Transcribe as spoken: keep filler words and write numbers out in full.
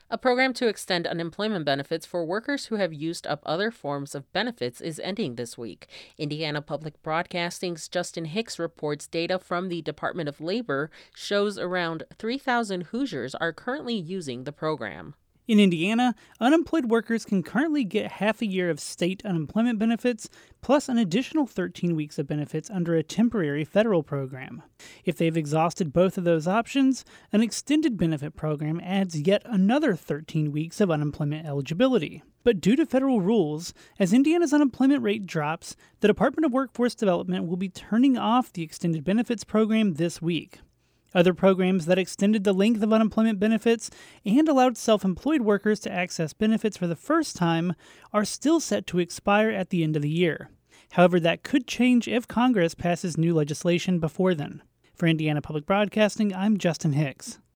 A program to extend unemployment benefits for workers who have used up other forms of benefits is ending this week. Indiana Public Broadcasting's Justin Hicks reports data from the Department of Labor shows around three thousand Hoosiers are currently using the program. In Indiana, unemployed workers can currently get half a year of state unemployment benefits, plus an additional thirteen weeks of benefits under a temporary federal program. If they've exhausted both of those options, an extended benefit program adds yet another thirteen weeks of unemployment eligibility. But due to federal rules, as Indiana's unemployment rate drops, the Department of Workforce Development will be turning off the extended benefits program this week. Other programs that extended the length of unemployment benefits and allowed self-employed workers to access benefits for the first time are still set to expire at the end of the year. However, that could change if Congress passes new legislation before then. For Indiana Public Broadcasting, I'm Justin Hicks.